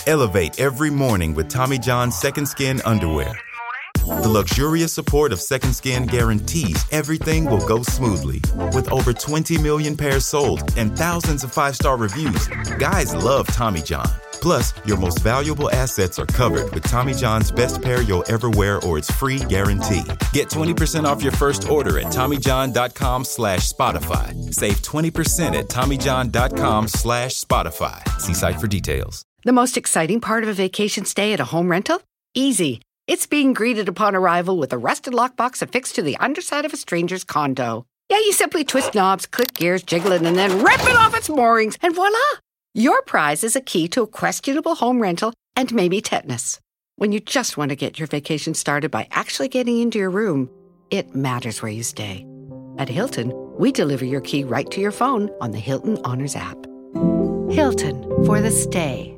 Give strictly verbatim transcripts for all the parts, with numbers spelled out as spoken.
Elevate every morning with Tommy John's Second Skin underwear. The luxurious support of Second Skin guarantees everything will go smoothly. With over twenty million pairs sold and thousands of five-star reviews, guys love Tommy John. Plus, your most valuable assets are covered with Tommy John's best pair you'll ever wear or its free guarantee. Get twenty percent off your first order at TommyJohn.com slash Spotify. Save twenty percent at TommyJohn.com slash Spotify. See site for details. The most exciting part of a vacation stay at a home rental? Easy. It's being greeted upon arrival with a rusted lockbox affixed to the underside of a stranger's condo. Yeah, you simply twist knobs, click gears, jiggle it, and then rip it off its moorings, and voila! Your prize is a key to a questionable home rental and maybe tetanus. When you just want to get your vacation started by actually getting into your room, it matters where you stay. At Hilton, we deliver your key right to your phone on the Hilton Honors app. Hilton for the stay.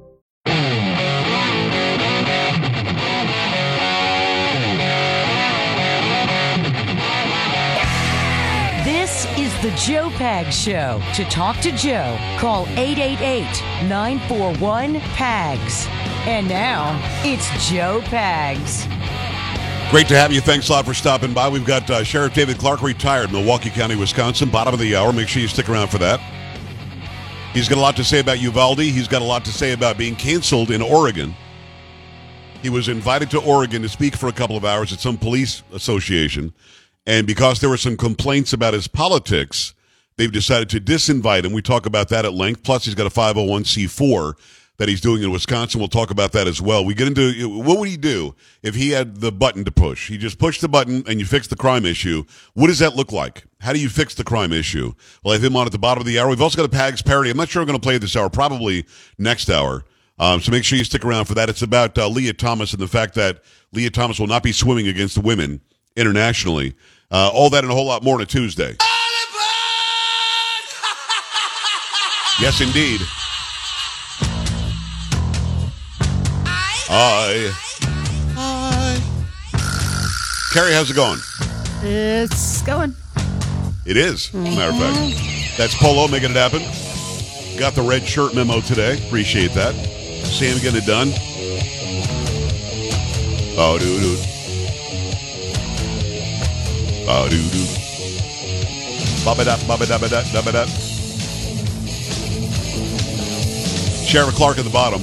This is the Joe Pags Show. To talk to Joe, call eight eight eight, nine four one, P A G S. And now, it's Joe Pags. Great to have you. Thanks a lot for stopping by. We've got uh, Sheriff David Clark, retired, Milwaukee County, Wisconsin, bottom of the hour. Make sure you stick around for that. He's got a lot to say about Uvalde. He's got a lot to say about being canceled in Oregon. He was invited to Oregon to speak for a couple of hours at some police association. And because there were some complaints about his politics, they've decided to disinvite him. We talk about that at length. Plus, he's got a five oh one c four that he's doing in Wisconsin. We'll talk about that as well. We get into what would he do if he had the button to push? He just pushed the button and you fix the crime issue. What does that look like? How do you fix the crime issue? We'll have him on at the bottom of the hour. We've also got a P A G S parody. I'm not sure I'm going to play it this hour, probably next hour. Um, so make sure you stick around for that. It's about uh, Leah Thomas and the fact that Leah Thomas will not be swimming against the women internationally. Uh, all that and a whole lot more on a Tuesday. Yes, indeed. I. I. Carrie, how's it going? It's going. It is, as a matter of fact. That's Polo making it happen. Got the red shirt memo today. Appreciate that. Sam getting it done. Oh, dude, dude. Oh, dude, dude. Ba-ba-da, ba-ba-da, ba-da, ba-ba-da. Sheriff Clark at the bottom.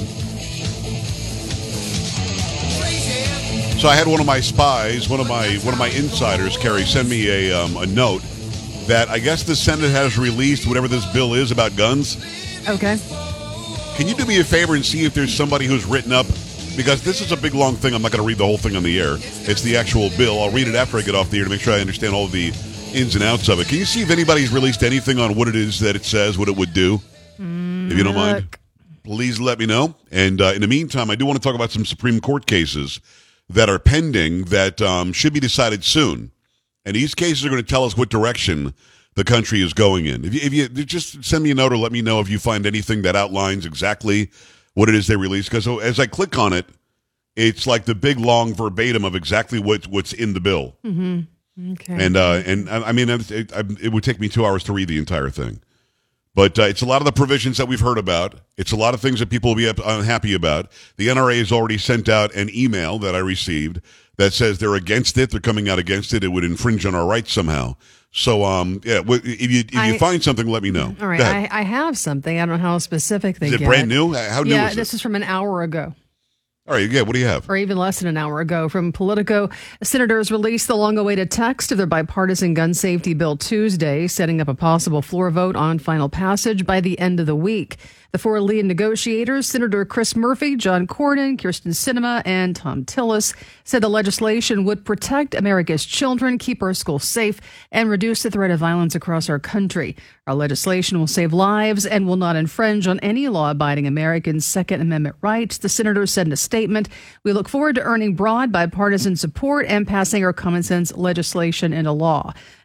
So I had one of my spies, one of my one of my insiders, Carrie, send me a um, a note that I guess the Senate has released whatever this bill is about guns. Okay. Can you do me a favor and see if there's somebody who's written up, because this is a big long thing. I'm not going to read the whole thing on the air. It's the actual bill. I'll read it after I get off the air to make sure I understand all of the ins and outs of it. Can you see if anybody's released anything on what it is that it says, what it would do? Mm, if you don't mind, look. Please let me know. And uh, in the meantime, I do want to talk about some Supreme Court cases that are pending that um, should be decided soon. And these cases are going to tell us what direction the country is going in. If you, if you just send me a note or let me know if you find anything that outlines exactly what it is they released. Because as I click on it, it's like the big, long verbatim of exactly what, what's in the bill. Mm-hmm. Okay. And, uh, and I mean, it, it, it would take me two hours to read the entire thing. But uh, it's a lot of the provisions that we've heard about. It's a lot of things that people will be unhappy about. The N R A has already sent out an email that I received that says they're against it. They're coming out against it. It would infringe on our rights somehow. So, um, yeah, if you if I, you find something, let me know. All right, I, I have something. I don't know how specific they get. Is it get. brand new? How new yeah, is it? This is from an hour ago. All right, yeah, what do you have? Or even less than an hour ago. From Politico, senators released the long-awaited text of their bipartisan gun safety bill Tuesday, setting up a possible floor vote on final passage by the end of the week. The four lead negotiators, Senator Chris Murphy, John Cornyn, Kirsten Sinema, and Tom Tillis, said the legislation would protect America's children, keep our schools safe, and reduce the threat of violence across our country. Our legislation will save lives and will not infringe on any law-abiding American Second Amendment rights, the senators said in a statement. We look forward to earning broad bipartisan support and passing our common sense legislation into law.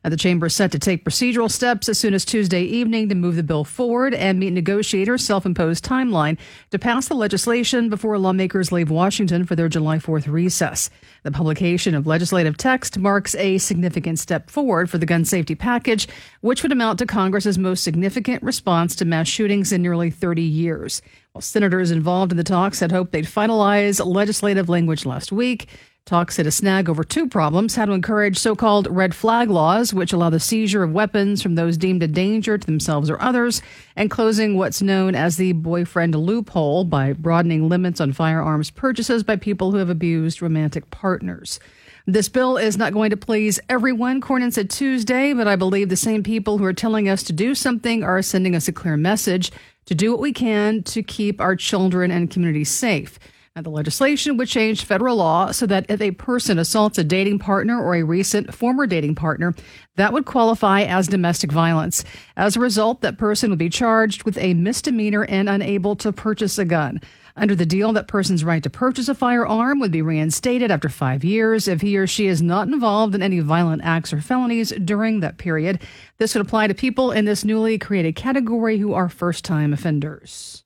Uh, the chamber is set to take procedural steps as soon as Tuesday evening to move the bill forward and meet negotiators' self-imposed timeline to pass the legislation before lawmakers leave Washington for their July fourth recess. The publication of legislative text marks a significant step forward for the gun safety package, which would amount to Congress's most significant response to mass shootings in nearly thirty years. While senators involved in the talks had hoped they'd finalize legislative language last week, talks hit a snag over two problems: how to encourage so-called red flag laws, which allow the seizure of weapons from those deemed a danger to themselves or others, and closing what's known as the boyfriend loophole by broadening limits on firearms purchases by people who have abused romantic partners. This bill is not going to please everyone, Cornyn said Tuesday, but I believe the same people who are telling us to do something are sending us a clear message to do what we can to keep our children and communities safe. Now, the legislation would change federal law so that if a person assaults a dating partner or a recent former dating partner, that would qualify as domestic violence. As a result, that person would be charged with a misdemeanor and unable to purchase a gun. Under the deal, that person's right to purchase a firearm would be reinstated after five years if he or she is not involved in any violent acts or felonies during that period. This would apply to people in this newly created category who are first-time offenders.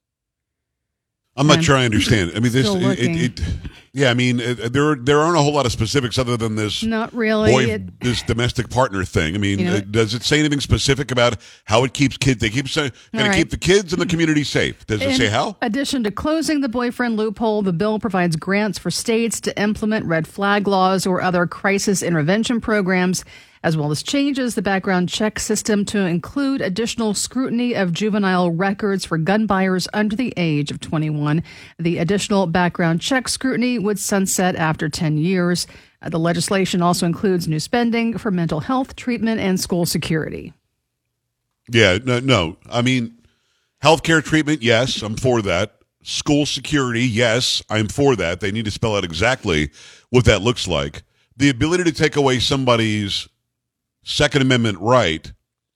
I'm not I'm sure I understand. I mean, this, it, it, it, yeah, I mean, it, there there aren't a whole lot of specifics other than this. Not really. Boy, it, this domestic partner thing. I mean, you know, does it say anything specific about how it keeps kids? They keep saying going right. to keep the kids and the community safe. Does it in say how? In addition to closing the boyfriend loophole, the bill provides grants for states to implement red flag laws or other crisis intervention programs, as well as changes the background check system to include additional scrutiny of juvenile records for gun buyers under the age of twenty-one. The additional background check scrutiny would sunset after ten years. Uh, the legislation also includes new spending for mental health treatment and school security. Yeah, no, no. I mean, healthcare treatment, yes, I'm for that. School security, yes, I'm for that. They need to spell out exactly what that looks like. The ability to take away somebody's Second Amendment right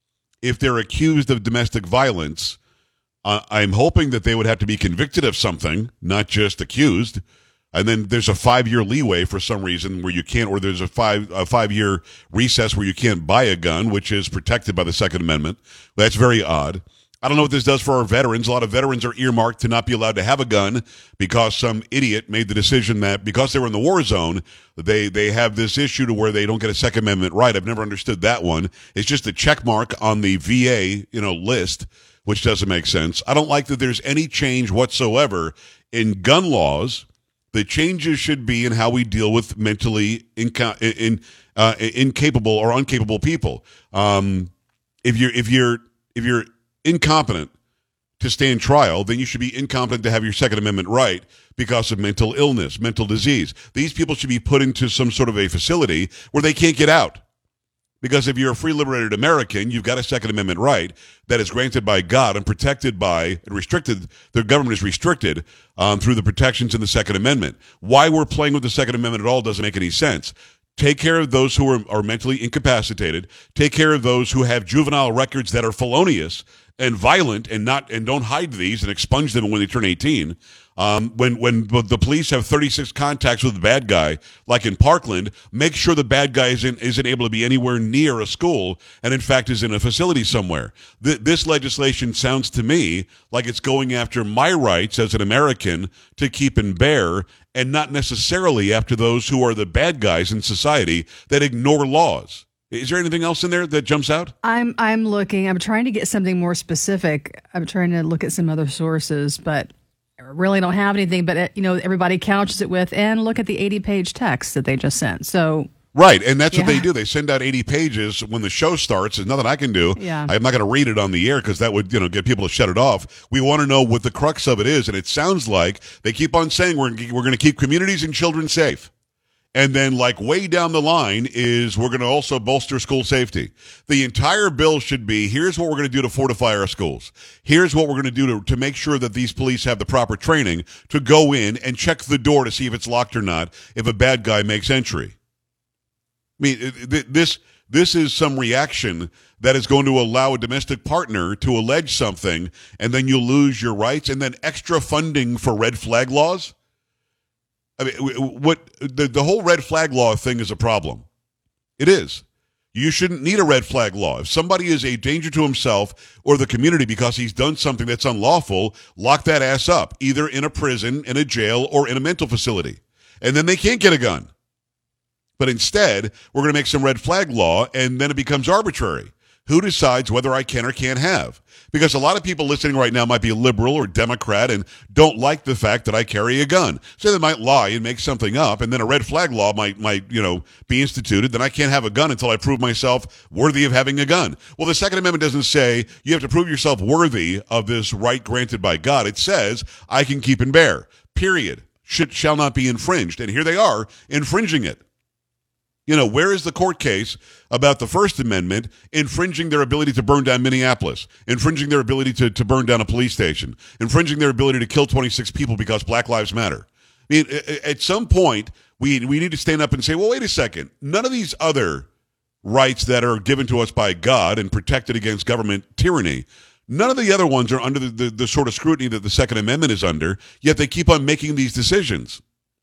if they're accused of domestic violence, uh, I'm hoping that they would have to be convicted of something, not just accused. And then there's a five-year leeway for some reason where you can't, or there's a five a five-year recess where you can't buy a gun, which is protected by the Second Amendment. That's very odd. I don't know what this does for our veterans. A lot of veterans are earmarked to not be allowed to have a gun because some idiot made the decision that because they were in the war zone, they they have this issue to where they don't get a Second Amendment right. I've never understood that one. It's just a check mark on the V A, you know, list, which doesn't make sense. I don't like that there's any change whatsoever in gun laws. The changes should be in how we deal with mentally inca- in, uh, incapable or incapable people. Um, if you're if you're if you're incompetent to stand trial, then you should be incompetent to have your Second Amendment right because of mental illness, mental disease. These people should be put into some sort of a facility where they can't get out. Because if you're a free liberated American, you've got a Second Amendment right that is granted by God and protected by, and restricted, the government is restricted um, through the protections in the Second Amendment. Why we're playing with the Second Amendment at all doesn't make any sense. Take care of those who are, are mentally incapacitated. Take care of those who have juvenile records that are felonious and violent, and not and don't hide these and expunge them when they turn eighteen. Um, when when the police have thirty-six contacts with the bad guy, like in Parkland, make sure the bad guy isn't isn't able to be anywhere near a school, and in fact is in a facility somewhere. Th- this legislation sounds to me like it's going after my rights as an American to keep and bear, and not necessarily after those who are the bad guys in society that ignore laws. Is there anything else in there that jumps out? I'm I'm looking. I'm trying to get something more specific. I'm trying to look at some other sources, but I really don't have anything. But, you know, everybody couches it with, and look at the eighty-page text that they just sent. So right, and that's yeah. what they do. They send out eighty pages when the show starts. There's nothing I can do. Yeah. I'm not going to read it on the air because that would, you know, get people to shut it off. We want to know what the crux of it is, and it sounds like they keep on saying we're we're going to keep communities and children safe. And then, like, way down the line is we're going to also bolster school safety. The entire bill should be, here's what we're going to do to fortify our schools. Here's what we're going to do to, to make sure that these police have the proper training to go in and check the door to see if it's locked or not if a bad guy makes entry. I mean, this this is some reaction that is going to allow a domestic partner to allege something, and then you lose your rights, and then extra funding for red flag laws. I mean, what the, the whole red flag law thing is a problem. It is. You shouldn't need a red flag law. If somebody is a danger to himself or the community because he's done something that's unlawful, lock that ass up, either in a prison, in a jail, or in a mental facility. And then they can't get a gun. But instead, we're going to make some red flag law, and then it becomes arbitrary. Who decides whether I can or can't have? Because a lot of people listening right now might be liberal or Democrat and don't like the fact that I carry a gun. So they might lie and make something up, and then a red flag law might, might, you know, be instituted. Then I can't have a gun until I prove myself worthy of having a gun. Well, the Second Amendment doesn't say you have to prove yourself worthy of this right granted by God. It says I can keep and bear, period. Shit shall not be infringed. And here they are infringing it. You know, where is the court case about the First Amendment infringing their ability to burn down Minneapolis, infringing their ability to, to burn down a police station, infringing their ability to kill twenty-six people because Black Lives Matter? I mean, at some point, we we need to stand up and say, well, wait a second. None of these other rights that are given to us by God and protected against government tyranny, none of the other ones are under the, the, the sort of scrutiny that the Second Amendment is under, yet they keep on making these decisions.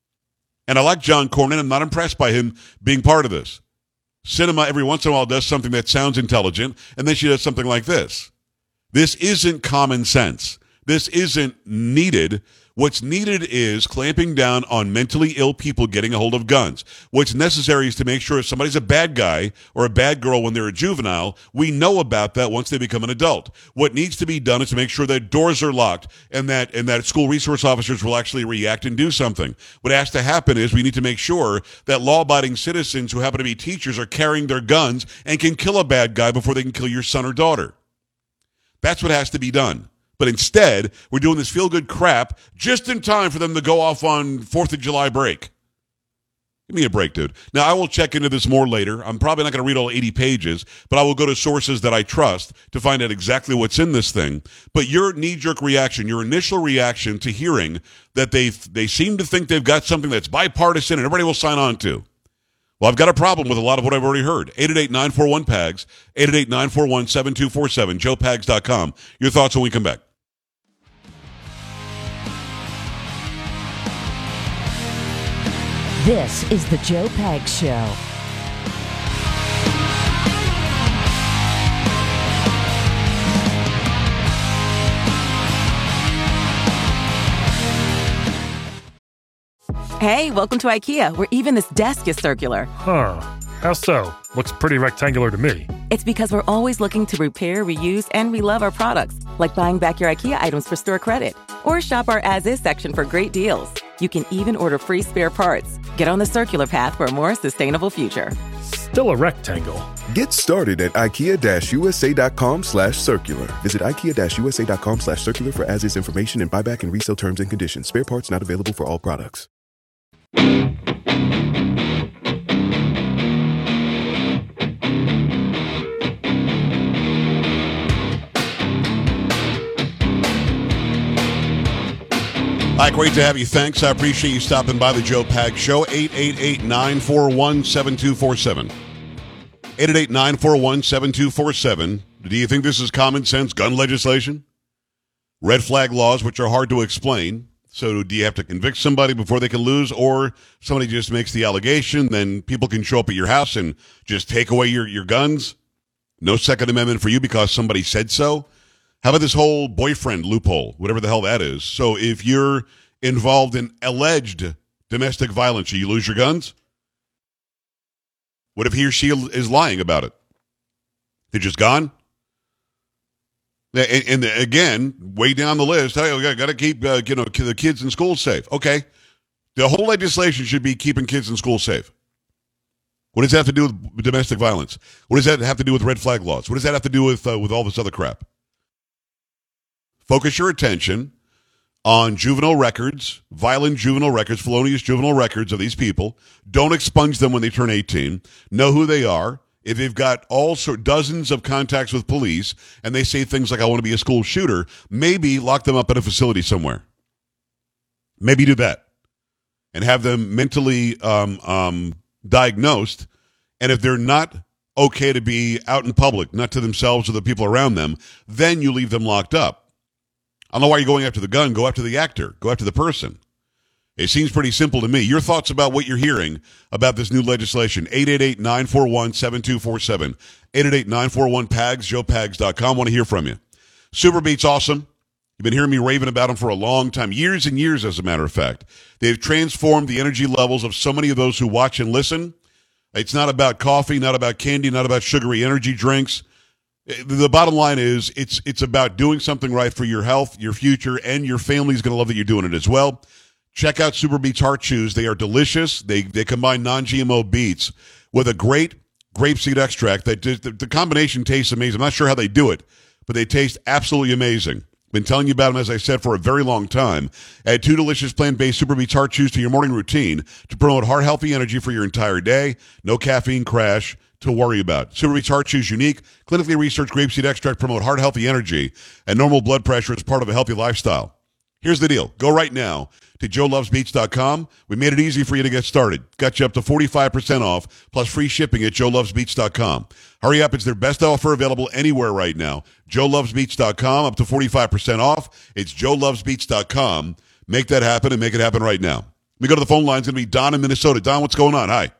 And I like John Cornyn. I'm not impressed by him being part of this. Sinema every once in a while does something that sounds intelligent, and then she does something like this. This isn't common sense. This isn't needed. What's needed is clamping down on mentally ill people getting a hold of guns. What's necessary is to make sure if somebody's a bad guy or a bad girl when they're a juvenile, we know about that once they become an adult. What needs to be done is to make sure that doors are locked and that and that school resource officers will actually react and do something. What has to happen is we need to make sure that law-abiding citizens who happen to be teachers are carrying their guns and can kill a bad guy before they can kill your son or daughter. That's what has to be done. But instead, we're doing this feel-good crap just in time for them to go off on fourth of July break. Give me a break, dude. Now, I will check into this more later. I'm probably not going to read all eighty pages, but I will go to sources that I trust to find out exactly what's in this thing. But your knee-jerk reaction, your initial reaction to hearing that they they seem to think they've got something that's bipartisan and everybody will sign on to. Well, I've got a problem with a lot of what I've already heard. eight eight eight, nine four one, P A G S, eight eight eight, nine four one, seven two four seven, joe pags dot com. Your thoughts when we come back. This is the Joe Pags Show. Hey, welcome to IKEA, where even this desk is circular. Huh. How so? Looks pretty rectangular to me. It's because we're always looking to repair, reuse, and relove our products, like buying back your IKEA items for store credit. Or shop our as-is section for great deals. You can even order free spare parts. Get on the circular path for a more sustainable future. Still a rectangle. Get started at ikea-usa.com slash circular. Visit ikea-usa.com slash circular for as-is information and buyback and resale terms and conditions. Spare parts not available for all products. Hi, great to have you. Thanks. I appreciate you stopping by the Joe Pags Show. eight eight eight, nine four one, seven two four seven. eight eight eight, nine four one, seven two four seven. Do you think this is common sense gun legislation? Red flag laws, which are hard to explain. So do you have to convict somebody before they can lose, or somebody just makes the allegation, then people can show up at your house and just take away your, your guns? No Second Amendment for you because somebody said so? How about this whole boyfriend loophole, whatever the hell that is? So if you're involved in alleged domestic violence, do you lose your guns? What if he or she is lying about it? They're just gone? And, and again, way down the list, hey, we got to keep uh, you know the kids in school safe. Okay, the whole legislation should be keeping kids in school safe. What does that have to do with domestic violence? What does that have to do with red flag laws? What does that have to do with uh, with all this other crap? Focus your attention on juvenile records, violent juvenile records, felonious juvenile records of these people. Don't expunge them when they turn eighteen. Know who they are. If they've got all sort dozens of contacts with police and they say things like, I want to be a school shooter, maybe lock them up in a facility somewhere. Maybe do that and have them mentally um, um, diagnosed. And if they're not okay to be out in public, not to themselves or the people around them, then you leave them locked up. I don't know why you're going after the gun. Go after the actor. Go after the person. It seems pretty simple to me. Your thoughts about what you're hearing about this new legislation? eight eight eight, nine four one, seven two four seven. eight eight eight, nine four one, P A G S, joe pags dot com. Want to hear from you. Superbeat's awesome. You've been hearing me raving about them for a long time, years and years, as a matter of fact. They've transformed the energy levels of so many of those who watch and listen. It's not about coffee, not about candy, not about sugary energy drinks. The bottom line is it's it's about doing something right for your health, your future, and your family's going to love that you're doing it as well. Check out Superbeats Heart Chews. They are delicious. They they combine non-G M O beets with a great grapeseed extract. That just, the, the combination tastes amazing. I'm not sure how they do it, but they taste absolutely amazing. Been telling you about them, as I said, for a very long time. Add two delicious plant-based Superbeats Heart Chews to your morning routine to promote heart-healthy energy for your entire day. No caffeine crash to worry about. Superbeats Heart Chews unique, clinically researched grapeseed extract promote heart-healthy energy and normal blood pressure as part of a healthy lifestyle. Here's the deal. Go right now to joe loves beats dot com. We made it easy for you to get started. Got you up to forty-five percent off, plus free shipping at joe loves beats dot com. Hurry up. It's their best offer available anywhere right now. joe loves beats dot com, up to forty-five percent off. It's joe loves beats dot com. Make that happen and make it happen right now. We go to the phone line. It's going to be Don in Minnesota. Don, what's going on? Hi.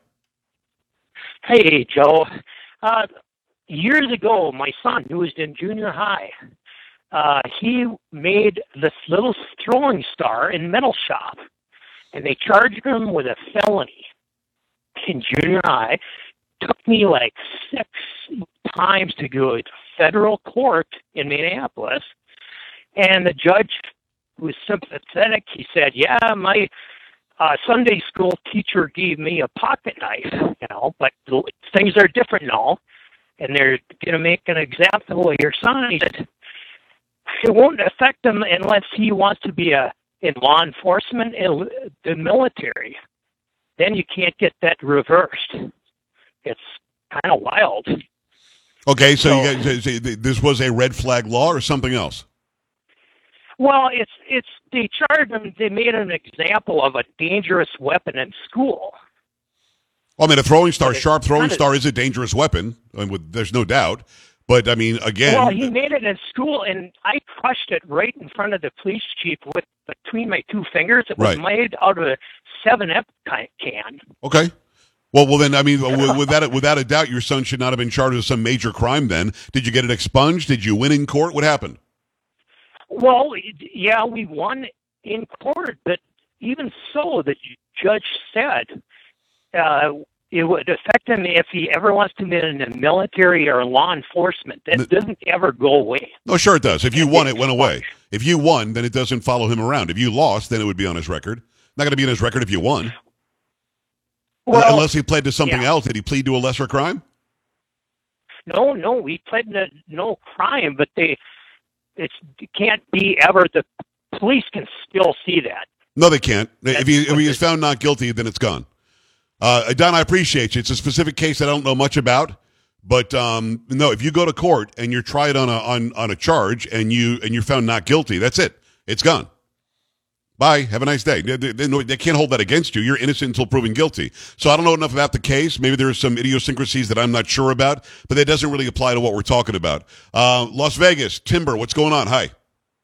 Hey, Joe. Uh, years ago, my son, who was in junior high, Uh, he made this little throwing star in metal shop, and they charged him with a felony in junior high. Took me like six times to go to federal court in Minneapolis, and the judge was sympathetic. He said, yeah, my uh, Sunday school teacher gave me a pocket knife, you know, but things are different now, and they're going to make an example of your son. He said, it won't affect him unless he wants to be a in law enforcement in the military. Then you can't get that reversed. It's kind of wild. Okay, so, So- you guys, this was a red flag law or something else? Well, it's it's they charged him. They made an example of a dangerous weapon in school. Well, I mean, a throwing star, But it's sharp throwing kinda- star is a dangerous weapon. I mean, with, there's no doubt. But, I mean, again... Well, he made it in school, and I crushed it right in front of the police chief with between my two fingers. It was Right. made out of a seven up can. Okay. Well, well, then, I mean, w- without, without a doubt, your son should not have been charged with some major crime then. Did you get it expunged? Did you win in court? What happened? Well, yeah, we won in court, but even so, the judge said uh, it would affect him if he ever wants to be in the military or law enforcement. That doesn't ever go away. No, sure it does. If you won, it went away. If you won, then it doesn't follow him around. If you lost, then it would be on his record. Not going to be on his record if you won. Well, Unless he pled to something yeah. else. Did he plead to a lesser crime? No, no, we pled no, no crime, but they it's, it can't be ever. The police can still see that. No, they can't. If he, if what he is found not guilty, then it's gone. Uh, Don, I appreciate you. It's a specific case I don't know much about, but um, no, if you go to court and you're tried on a on, on a charge and you and you're found not guilty, that's it. It's gone. Bye. Have a nice day. They, they, they can't hold that against you. You're innocent until proven guilty. So I don't know enough about the case. Maybe there are some idiosyncrasies that I'm not sure about, but that doesn't really apply to what we're talking about. Uh, Las Vegas, Timber, what's going on? Hi.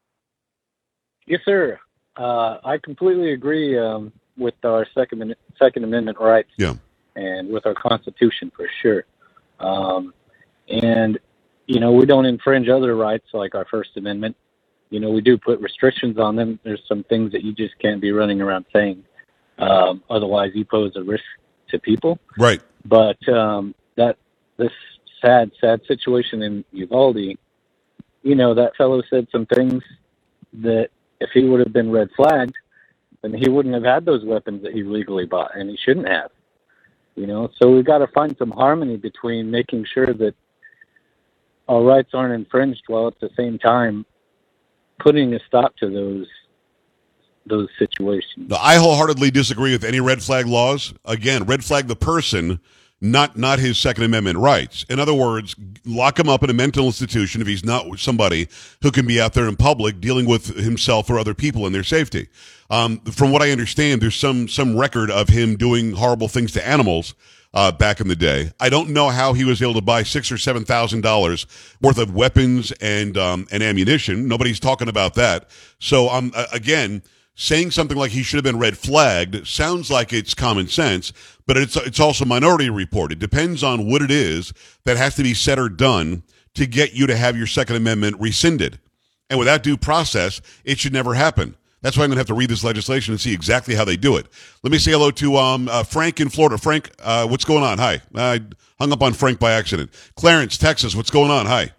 Yes, sir. Uh, I completely agree um, with our Second Second Amendment rights. Yeah. And with our Constitution for sure. Um, and you know, we don't infringe other rights like our First Amendment. You know, we do put restrictions on them. There's some things that you just can't be running around saying. Um, otherwise, you pose a risk to people. Right. But um, that this sad, sad situation in Uvalde, you know, that fellow said some things that if he would have been red flagged, then he wouldn't have had those weapons that he legally bought, and he shouldn't have. You know, so we've got to find some harmony between making sure that our rights aren't infringed while at the same time putting a stop to those those situations. No, I wholeheartedly disagree with any red flag laws. Again, red flag the person, not not his Second Amendment rights. In other words, lock him up in a mental institution if he's not somebody who can be out there in public dealing with himself or other people and their safety. Um, from what I understand, there's some some record of him doing horrible things to animals uh, back in the day. I don't know how he was able to buy six or seven thousand dollars worth of weapons and um, and ammunition. Nobody's talking about that. So um, again. saying something like he should have been red flagged sounds like it's common sense, but it's it's also Minority Report. It depends on what it is that has to be said or done to get you to have your Second Amendment rescinded. And without due process, it should never happen. That's why I'm going to have to read this legislation and see exactly how they do it. Let me say hello to um, uh, Frank in Florida. Frank, uh, what's going on? Hi. I hung up on Frank by accident. Clarence, Texas, what's going on? Hi.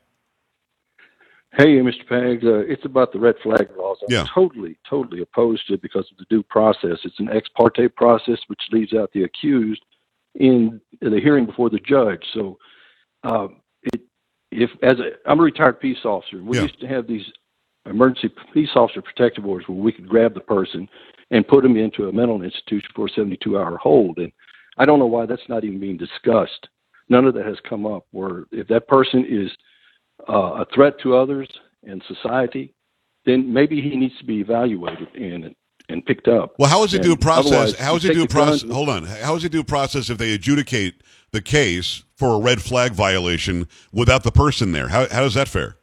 Hey, Mister Pags, uh, it's about the red flag laws. I'm yeah. totally, totally opposed to it because of the due process. It's an ex parte process which leaves out the accused in the hearing before the judge. So, uh, it, if as a, I'm a retired peace officer, we yeah. used to have these emergency peace officer protective orders where we could grab the person and put them into a mental institution for a seventy-two hour hold. And I don't know why that's not even being discussed. None of that has come up. Where if that person is Uh, a threat to others and society, then maybe he needs to be evaluated and and picked up. Well, how is it due process? How is it due process? Gun, hold on. How is it due process if they adjudicate the case for a red flag violation without the person there? How how is that fair?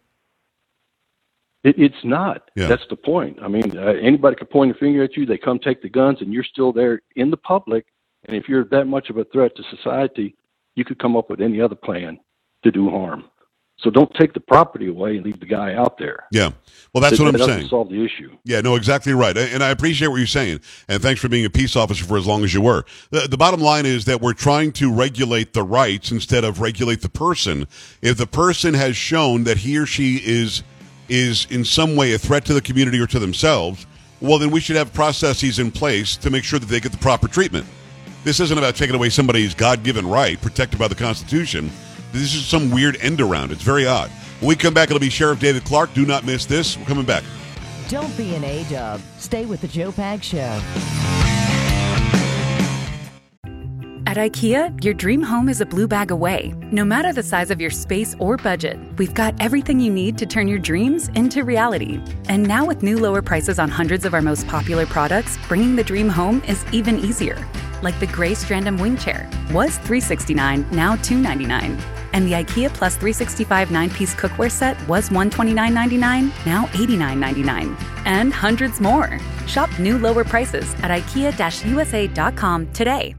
It, it's not. Yeah. That's the point. I mean, uh, anybody could point a finger at you. They come take the guns, and you're still there in the public. And if you're that much of a threat to society, you could come up with any other plan to do harm. So don't take the property away and leave the guy out there. Yeah. Well, that's that, what I'm that doesn't saying. Solve the issue. Yeah, no, exactly right. And I appreciate what you're saying. And thanks for being a peace officer for as long as you were. The, the bottom line is that we're trying to regulate the rights instead of regulate the person. If the person has shown that he or she is is in some way a threat to the community or to themselves, well, then we should have processes in place to make sure that they get the proper treatment. This isn't about taking away somebody's God-given right protected by the Constitution. This is some weird end around. It's very odd. When we come back, it'll be Sheriff David Clarke. Do not miss this. We're coming back. Don't be an A-dub. Stay with the Joe Pags Show. At IKEA, your dream home is a blue bag away. No matter the size of your space or budget, we've got everything you need to turn your dreams into reality. And now with new lower prices on hundreds of our most popular products, bringing the dream home is even easier. Like the gray Strandom wing chair. Was three hundred sixty-nine dollars, now two hundred ninety-nine dollars. And the IKEA Plus three sixty-five nine-piece cookware set was one hundred twenty-nine dollars and ninety-nine cents, now eighty-nine dollars and ninety-nine cents. And hundreds more. Shop new lower prices at ikea dash u s a dot com today.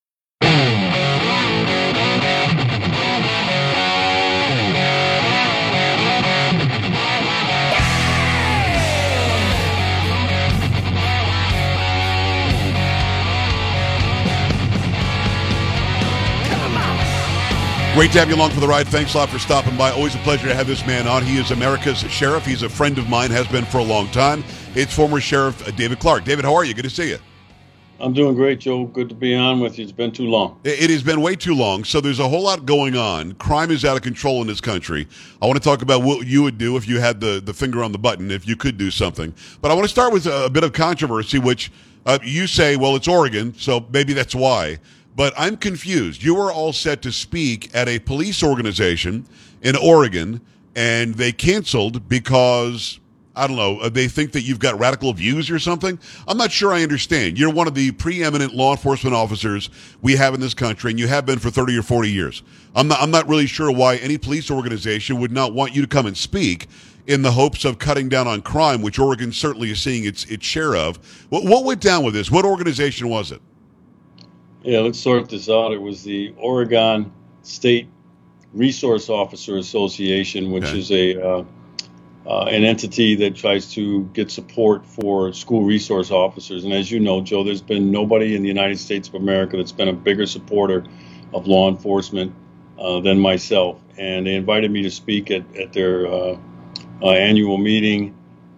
Great to have you along for the ride. Thanks a lot for stopping by. Always a pleasure to have this man on. He is America's sheriff. He's a friend of mine, has been for a long time. It's former Sheriff David Clarke. David, how are you? Good to see you. I'm doing great, Joe. Good to be on with you. It's been too long. It has been way too long. So there's a whole lot going on. Crime is out of control in this country. I want to talk about what you would do if you had the, the finger on the button, if you could do something. But I want to start with a, a bit of controversy, which uh, you say, well, it's Oregon, so maybe that's why. But I'm confused. You were all set to speak at a police organization in Oregon, and they canceled because, I don't know, they think that you've got radical views or something? I'm not sure I understand. You're one of the preeminent law enforcement officers we have in this country, and you have been for thirty or forty years. I'm not, I'm not really sure why any police organization would not want you to come and speak in the hopes of cutting down on crime, which Oregon certainly is seeing its, its share of. What, what went down with this? What organization was it? Yeah, let's sort this out. It was the Oregon State Resource Officer Association, which okay. is a uh, uh, an entity that tries to get support for school resource officers. And as you know, Joe, there's been nobody in the United States of America that's been a bigger supporter of law enforcement uh, than myself. And they invited me to speak at, at their uh, uh, annual meeting.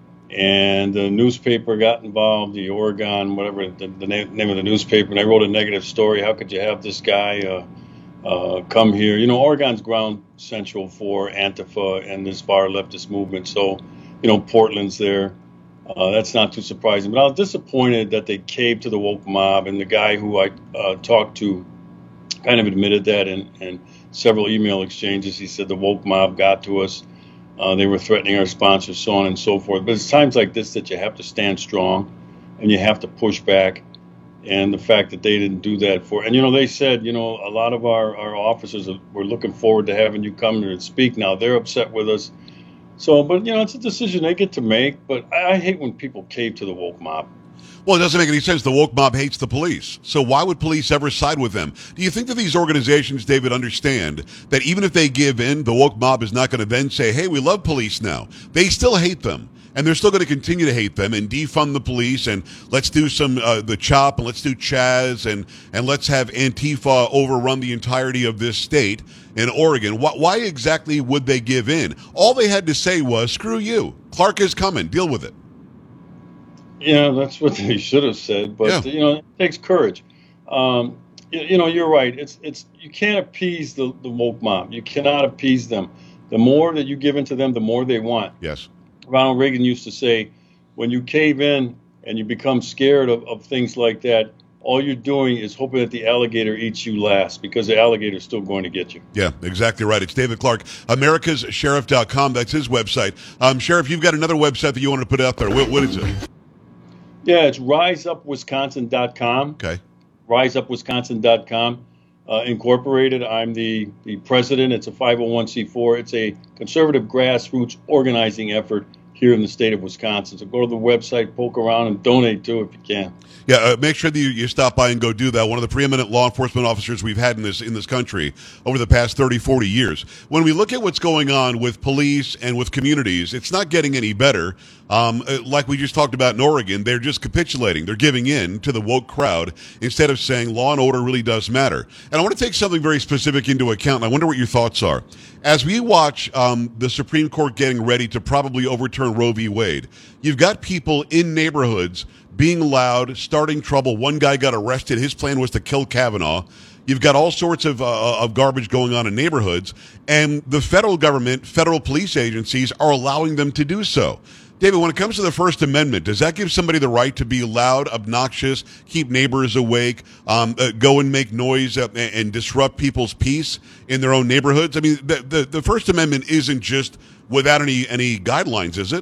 And the newspaper got involved, the Oregon, whatever the, the name, name of the newspaper, and they wrote a negative story. How could you have this guy uh, uh, come here? You know, Oregon's ground central for Antifa and this far leftist movement. So, you know, Portland's there. Uh, that's not too surprising. But I was disappointed that they caved to the woke mob. And the guy who I uh, talked to kind of admitted that in, in several email exchanges. He said the woke mob got to us. Uh, they were threatening our sponsors, so on and so forth. But it's times like this that you have to stand strong and you have to push back. And the fact that they didn't do that for, and, you know, they said, you know, a lot of our, our officers were looking forward to having you come here and speak. Now they're upset with us. So, but, you know, it's a decision they get to make. But I, I hate when people cave to the woke mob. Well, it doesn't make any sense. The woke mob hates the police. So why would police ever side with them? Do you think that these organizations, David, understand that even if they give in, the woke mob is not going to then say, hey, we love police now. They still hate them. And they're still going to continue to hate them and defund the police, and let's do some uh, the CHOP, and let's do Chaz, and and let's have Antifa overrun the entirety of this state in Oregon. Why, why exactly would they give in? All they had to say was, screw you. Clark is coming. Deal with it. Yeah, that's what they should have said. But, yeah. you know, it takes courage. Um, you, you know, you're right. It's it's you can't appease the, the woke mob. You cannot appease them. The more that you give into them, the more they want. Yes. Ronald Reagan used to say, when you cave in and you become scared of, of things like that, all you're doing is hoping that the alligator eats you last, because the alligator is still going to get you. Yeah, exactly right. It's David Clark, Americas Sheriff dot com. That's his website. Um, Sheriff, you've got another website that you wanted to put out there. What, what is it? Yeah, it's rise up wisconsin dot com. Okay. rise up wisconsin dot com. Uh, Incorporated. I'm the, the president. It's a five oh one c four. It's a conservative grassroots organizing effort here in the state of Wisconsin. So go to the website, poke around, and donate too if you can. Yeah, uh, make sure that you, you stop by and go do that. One of the preeminent law enforcement officers we've had in this in this country over the past thirty, forty years. When we look at what's going on with police and with communities, it's not getting any better. Um, like we just talked about in Oregon, they're just capitulating. They're giving in to the woke crowd instead of saying law and order really does matter. And I want to take something very specific into account, and I wonder what your thoughts are. As we watch um, the Supreme Court getting ready to probably overturn Roe v. Wade, you've got people in neighborhoods being loud, starting trouble. One guy got arrested. His plan was to kill Kavanaugh. You've got all sorts of, uh, of garbage going on in neighborhoods, and the federal government, federal police agencies are allowing them to do so. David, when it comes to the First Amendment, does that give somebody the right to be loud, obnoxious, keep neighbors awake, um, uh, go and make noise uh, and, and disrupt people's peace in their own neighborhoods? I mean, the, the, the First Amendment isn't just without any, any guidelines, is it?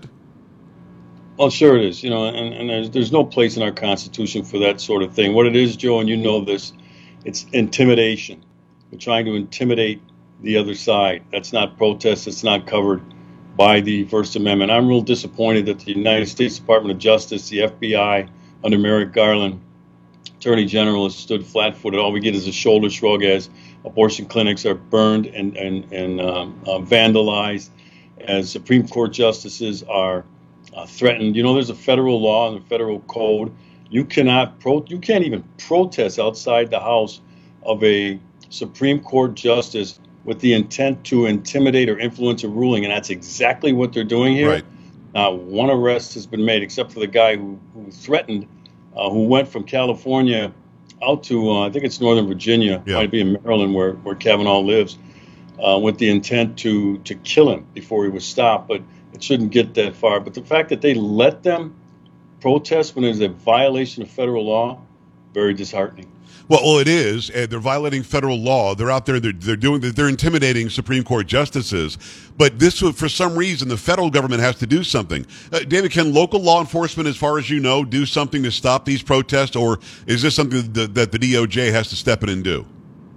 Well, sure it is. You know, and, and there's, there's no place in our Constitution for that sort of thing. What it is, Joe, and you know this, it's intimidation. We're trying to intimidate the other side. That's not protest. It's not covered by the First Amendment. I'm real disappointed that the United States Department of Justice, the F B I, under Merrick Garland, Attorney General, has stood flat-footed. All we get is a shoulder shrug as abortion clinics are burned and, and, and um, uh, vandalized, as Supreme Court justices are uh, threatened. You know, there's a federal law and a federal code. You cannot pro- you can't even protest outside the house of a Supreme Court justice with the intent to intimidate or influence a ruling, and that's exactly what they're doing here. Right. Uh, one arrest has been made, except for the guy who, who threatened, uh, who went from California out to, uh, I think it's Northern Virginia, yeah. might be in Maryland where, where Kavanaugh lives, uh, with the intent to, to kill him before he was stopped, but it shouldn't get that far. But the fact that they let them protest when there's a violation of federal law, very disheartening. Well, well, it is. Uh, they're violating federal law. They're out there. They're, they're doing. They're intimidating Supreme Court justices. But this, for some reason, the federal government has to do something. Uh, David, can local law enforcement, as far as you know, do something to stop these protests, or is this something that, that the D O J has to step in and do?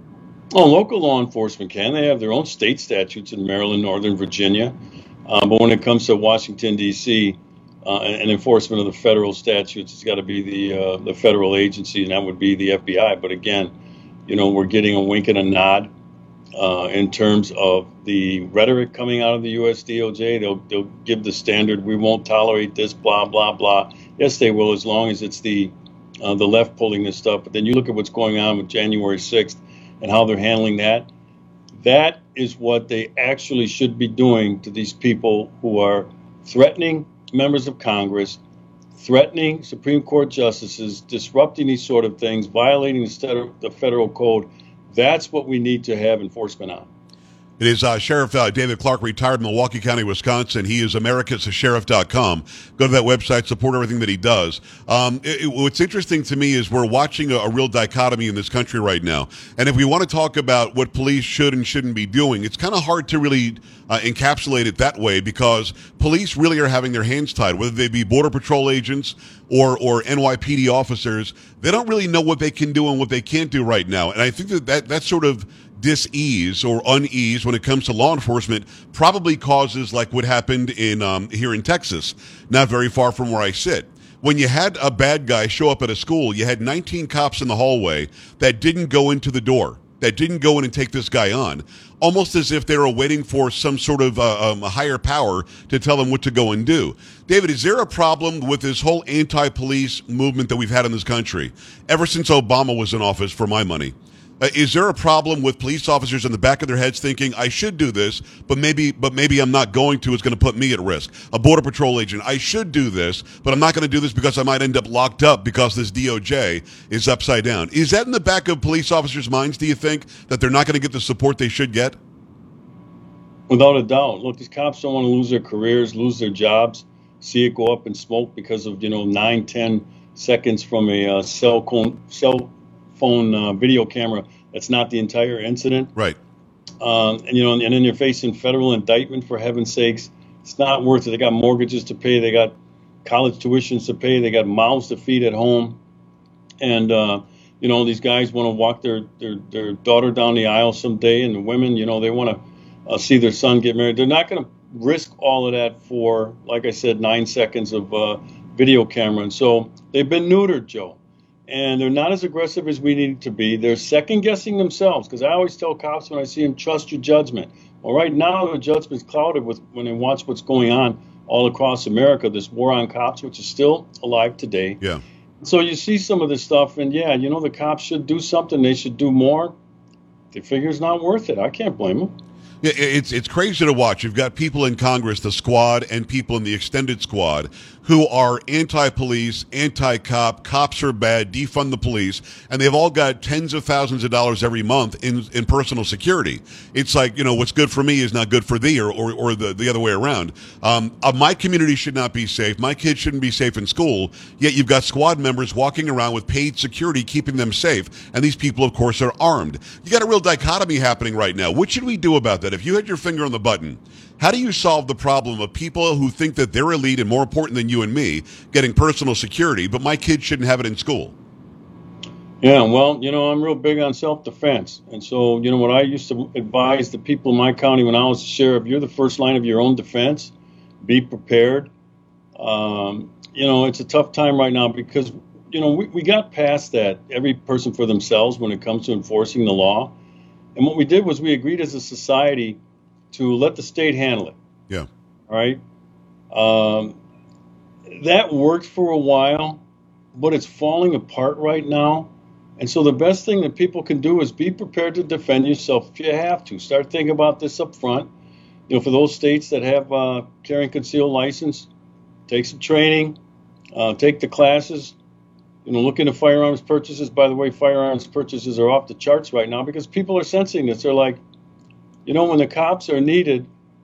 Well, local law enforcement can. They have their own state statutes in Maryland, Northern Virginia. Um, but when it comes to Washington, D C, Uh, and, and enforcement of the federal statutes, it's got to be the uh, the federal agency, and that would be the F B I. But again, you know, we're getting a wink and a nod uh, in terms of the rhetoric coming out of the U S D O J. They'll they'll give the standard, we won't tolerate this, blah blah blah. Yes, they will, as long as it's the uh, the left pulling this stuff. But then you look at what's going on with January sixth and how they're handling that. That is what they actually should be doing to these people who are threatening members of Congress, threatening Supreme Court justices, disrupting these sort of things, violating the, the federal code. That's what we need to have enforcement on. It is uh, Sheriff uh, David Clark, retired in Milwaukee County, Wisconsin. He is Americas Sheriff dot com. Go to that website, support everything that he does. Um, it, it, what's interesting to me is we're watching a, a real dichotomy in this country right now. And if we want to talk about what police should and shouldn't be doing, it's kind of hard to really uh, encapsulate it that way, because police really are having their hands tied, whether they be Border Patrol agents or, or N Y P D officers. They don't really know what they can do and what they can't do right now. And I think that that, that sort of dis-ease or unease when it comes to law enforcement probably causes like what happened in um, here in Texas, not very far from where I sit. When you had a bad guy show up at a school, you had nineteen cops in the hallway that didn't go into the door, that didn't go in and take this guy on, almost as if they were waiting for some sort of uh, um, a higher power to tell them what to go and do. David, is there a problem with this whole anti-police movement that we've had in this country ever since Obama was in office, for my money? Uh, is there a problem with police officers in the back of their heads thinking, I should do this, but maybe but maybe I'm not going to, it's going to put me at risk? A Border Patrol agent, I should do this, but I'm not going to do this because I might end up locked up because this D O J is upside down. Is that in the back of police officers' minds, do you think, that they're not going to get the support they should get? Without a doubt. Look, these cops don't want to lose their careers, lose their jobs, see it go up in smoke because of, you know, nine, ten seconds from a uh, cell phone, cell phone uh, video camera. That's not the entire incident. Right. Um, and, you know, and then you're facing federal indictment, for heaven's sakes. It's not worth it. They got mortgages to pay. They got college tuitions to pay. They got mouths to feed at home. And, uh, you know, these guys want to walk their, their, their daughter down the aisle someday. And the women, you know, they want to uh, see their son get married. They're not going to risk all of that for, like I said, nine seconds of uh, video camera. And so they've been neutered, Joe. And they're not as aggressive as we need to be. They're second-guessing themselves, because I always tell cops when I see them, trust your judgment. Well, right now, the judgment's clouded with when they watch what's going on all across America, this war on cops, which is still alive today. Yeah. So you see some of this stuff, and, yeah, you know, the cops should do something. They should do more. They figure it's not worth it. I can't blame them. Yeah, it's it's crazy to watch. You've got people in Congress, the squad, and people in the extended squad who are anti-police, anti-cop, cops are bad, defund the police, and they've all got tens of thousands of dollars every month in, in personal security. It's like, you know, what's good for me is not good for thee, or or, or the, the other way around. Um, uh, my community should not be safe. My kids shouldn't be safe in school, yet you've got squad members walking around with paid security keeping them safe, and these people, of course, are armed. You got a real dichotomy happening right now. What should we do about that? If you had your finger on the button, how do you solve the problem of people who think that they're elite and more important than you and me getting personal security, but my kids shouldn't have it in school? Yeah, well, you know, I'm real big on self-defense. And so, you know, what I used to advise the people in my county when I was sheriff, you're the first line of your own defense. Be prepared. Um, you know, it's a tough time right now because, you know, we, we got past that, every person for themselves when it comes to enforcing the law. And what we did was we agreed as a society to let the state handle it. Yeah. All right. Um, that worked for a while, but it's falling apart right now. And so the best thing that people can do is be prepared to defend yourself if you have to. Start thinking about this up front. You know, for those states that have uh, carry and conceal license, take some training, uh, take the classes. You know, look into firearms purchases. By the way, firearms purchases are off the charts right now because people are sensing this. They're like, you know, when the cops are needed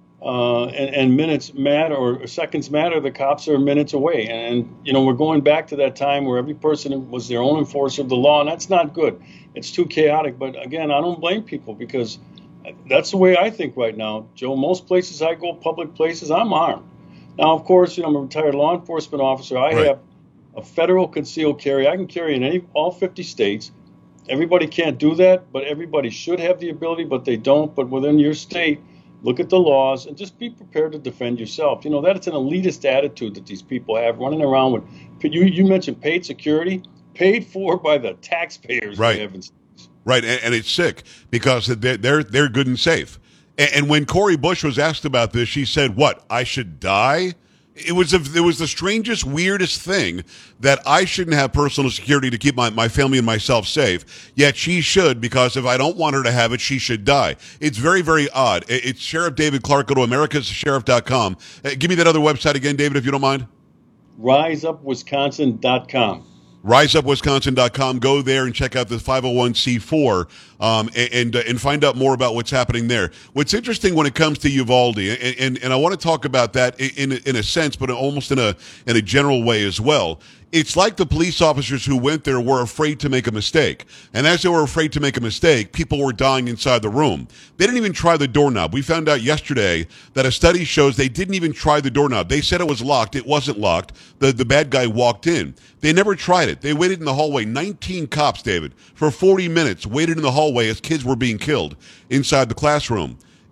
uh, and, and minutes matter or seconds matter, the cops are minutes away. And, and, you know, we're going back to that time where every person was their own enforcer of the law, and that's not good. It's too chaotic. But, again, I don't blame people because that's the way I think right now. Joe, most places I go, public places, I'm armed. Now, of course, you know, I'm a retired law enforcement officer. I right. have a federal concealed carry. I can carry in any all fifty states. Everybody can't do that, but everybody should have the ability, but they don't. But within your state, look at the laws and just be prepared to defend yourself. You know, that's an elitist attitude that these people have running around with. You, you mentioned paid security, paid for by the taxpayers. Right. Right. And, and it's sick because they're, they're, they're good and safe. And, and when Cori Bush was asked about this, she said, what, I should die? It was a, it was the strangest, weirdest thing that I shouldn't have personal security to keep my, my family and myself safe, yet she should, because if I don't want her to have it, she should die. It's very, very odd. It's Sheriff David Clarke. Go to americas sheriff dot com. Uh, give me that other website again, David, if you don't mind. rise up wisconsin dot com. rise up wisconsin dot com. Go there and check out the five oh one c four um, and and, uh, and find out more about what's happening there. What's interesting when it comes to Uvalde, and, and, and I want to talk about that in, in, in a sense, but almost in a in a general way as well. It's like the police officers who went there were afraid to make a mistake. And as they were afraid to make a mistake, people were dying inside the room. They didn't even try the doorknob. We found out yesterday that a study shows they didn't even try the doorknob. They said it was locked. It wasn't locked. The, the bad guy walked in. They never tried it. They waited in the hallway. nineteen cops, David, for forty minutes, waited in the hallway as kids were being killed inside the classroom.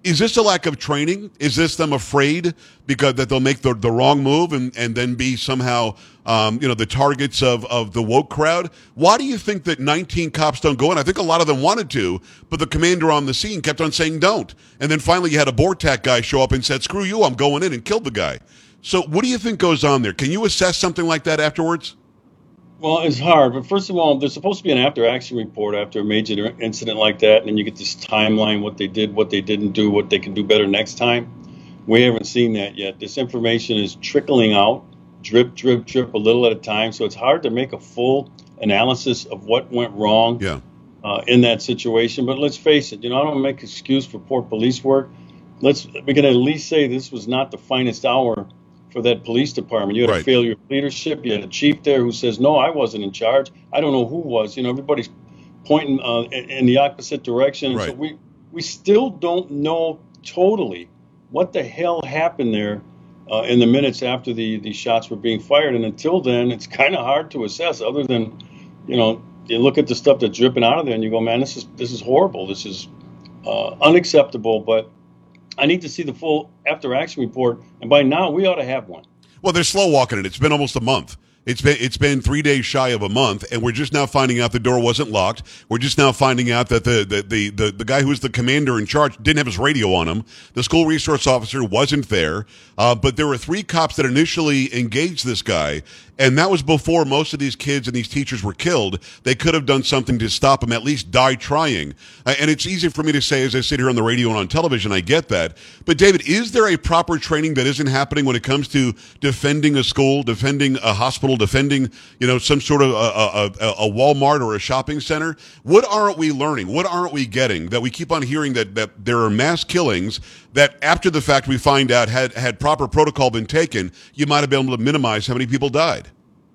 Is this a lack of training? Is this them afraid because that they'll make the, the wrong move and, and then be somehow, um, you know, the targets of, of the woke crowd? Why do you think that nineteen cops don't go in? I think a lot of them wanted to, but the commander on the scene kept on saying don't. And then finally you had a BORTAC guy show up and said, screw you, I'm going in, and killed the guy. So what do you think goes on there? Can you assess something like that afterwards? Well, it's hard, but first of all, there's supposed to be an after-action report after a major incident like that, and then you get this timeline, what they did, what they didn't do, what they can do better next time. We haven't seen that yet. This information is trickling out, drip, drip, drip, a little at a time, so it's hard to make a full analysis of what went wrong yeah. uh, in that situation. But let's face it, you know, I don't make an excuse for poor police work. Let's we can at least say this was not the finest hour for that police department. You had right. a failure of leadership. You had a chief there who says, no, I wasn't in charge. I don't know who was. You know, everybody's pointing uh, in, in the opposite direction. Right. So we, we still don't know totally what the hell happened there uh, in the minutes after the, the shots were being fired. And until then, it's kind of hard to assess other than, you know, you look at the stuff that's dripping out of there and you go, man, this is this is horrible. This is uh, unacceptable. But I need to see the full after-action report, and by now we ought to have one. Well, they're slow walking it. It's been almost a month. It's been it's been three days shy of a month, and we're just now finding out the door wasn't locked. We're just now finding out that the the the the, the guy who was the commander in charge didn't have his radio on him. The school resource officer wasn't there, uh, but there were three cops that initially engaged this guy, and that was before most of these kids and these teachers were killed. They could have done something to stop him, at least die trying. Uh, and it's easy for me to say as I sit here on the radio and on television, I get that. But David, is there a proper training that isn't happening when it comes to defending a school, defending a hospital, defending, you know, some sort of a, a, a, a Walmart or a shopping center? What aren't we learning? What aren't we getting that we keep on hearing that, that there are mass killings that after the fact we find out had, had proper protocol been taken, you might have been able to minimize how many people died?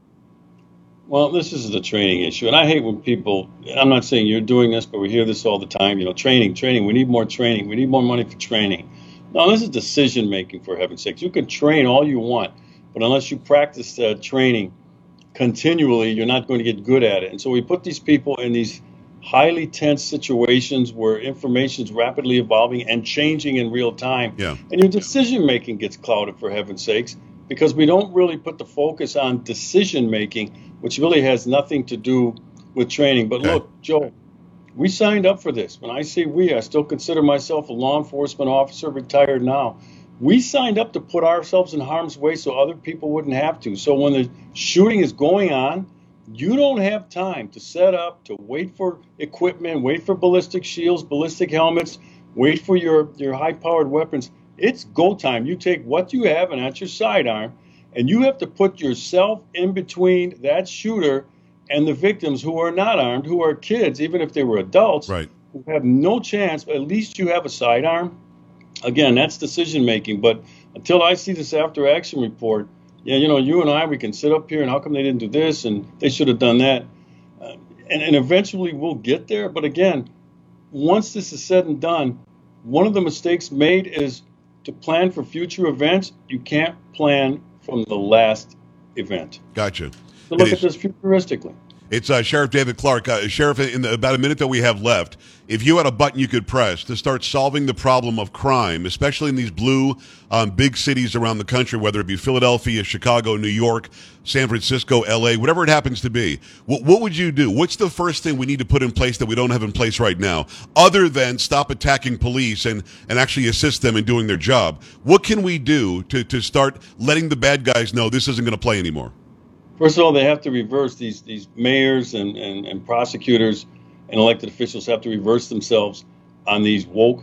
Well, this is the training issue. And I hate when people, I'm not saying you're doing this, but we hear this all the time, you know, training, training. We need more training. We need more money for training. No, this is decision making, for heaven's sakes. You can train all you want, but unless you practice uh, training continually, you're not going to get good at it. And so we put these people in these highly tense situations where information is rapidly evolving and changing in real time. Yeah. And your decision making gets clouded, for heaven's sakes, because we don't really put the focus on decision making, which really has nothing to do with training. But okay. Look, Joe, we signed up for this. When I say we, I still consider myself a law enforcement officer, retired now. We signed up to put ourselves in harm's way so other people wouldn't have to. So when the shooting is going on, you don't have time to set up, to wait for equipment, wait for ballistic shields, ballistic helmets, wait for your, your high-powered weapons. It's go time. You take what you have, and that's your sidearm, and you have to put yourself in between that shooter and the victims who are not armed, who are kids, even if they were adults, right, who have no chance, but at least you have a sidearm. Again, that's decision-making. But until I see this after-action report, yeah, you know, you and I, we can sit up here and how come they didn't do this and they should have done that. Uh, and, and eventually we'll get there. But again, once this is said and done, one of the mistakes made is to plan for future events. You can't plan from the last event. Gotcha. So look It at this futuristically. It's uh, Sheriff David Clark. Uh, Sheriff, in the, about a minute that we have left, if you had a button you could press to start solving the problem of crime, especially in these blue um, big cities around the country, whether it be Philadelphia, Chicago, New York, San Francisco, L A, whatever it happens to be, what, what would you do? What's the first thing we need to put in place that we don't have in place right now, other than stop attacking police and, and actually assist them in doing their job? What can we do to, to start letting the bad guys know this isn't going to play anymore? First of all, they have to reverse these these mayors and, and, and prosecutors and elected officials have to reverse themselves on these woke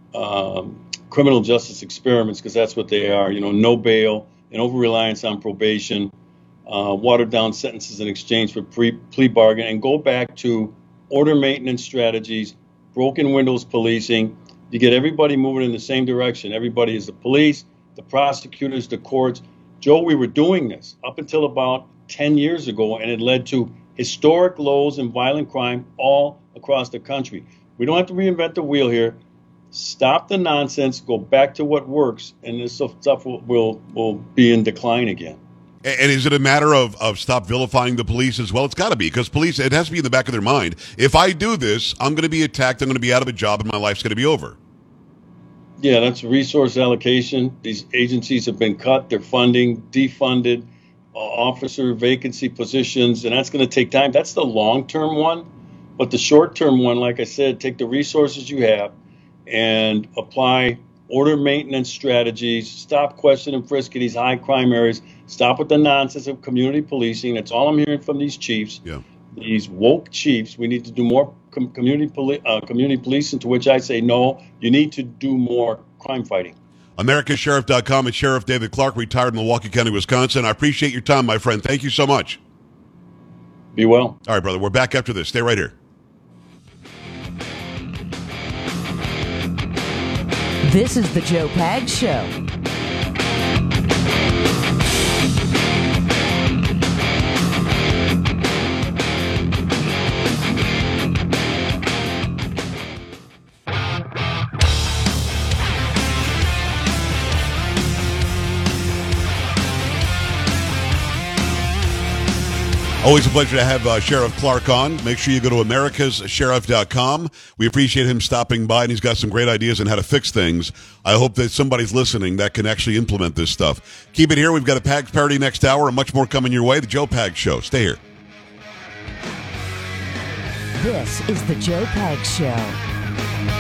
um, criminal justice experiments, because that's what they are. You know, no bail, an over-reliance on probation, uh, watered down sentences in exchange for pre- plea bargain, and go back to order maintenance strategies, broken windows policing. You get everybody moving in the same direction. Everybody is the police, the prosecutors, the courts. Joe, we were doing this up until about ten years ago, and it led to historic lows in violent crime all across the country. We don't have to reinvent the wheel here. Stop the nonsense, go back to what works, and this stuff will will, will be in decline again. And is it a matter of, of stop vilifying the police as well? It's got to be, because police, it has to be in the back of their mind. If I do this, I'm going to be attacked, I'm going to be out of a job, and my life's going to be over. Yeah, that's resource allocation. These agencies have been cut, their funding, defunded, uh, officer vacancy positions, and that's going to take time. That's the long-term one. But the short-term one, like I said, take the resources you have and apply order maintenance strategies, stop question and frisk in these high crime areas, stop with the nonsense of community policing. That's all I'm hearing from these chiefs. Yeah. These woke chiefs. We need to do more com- community poli- uh, community policing, to which I say, no, you need to do more crime fighting. America Sheriff dot com and Sheriff David Clarke, retired in Milwaukee County, Wisconsin. I appreciate your time, my friend. Thank you so much. Be well. All right, brother. We're back after this. Stay right here. This is the Joe Pags Show. Always a pleasure to have uh, Sheriff Clarke on. Make sure you go to Americas Sheriff dot com. We appreciate him stopping by, and he's got some great ideas on how to fix things. I hope that somebody's listening that can actually implement this stuff. Keep it here. We've got a Pags parody next hour and much more coming your way. The Joe Pags Show. Stay here. This is the Joe Pags Show.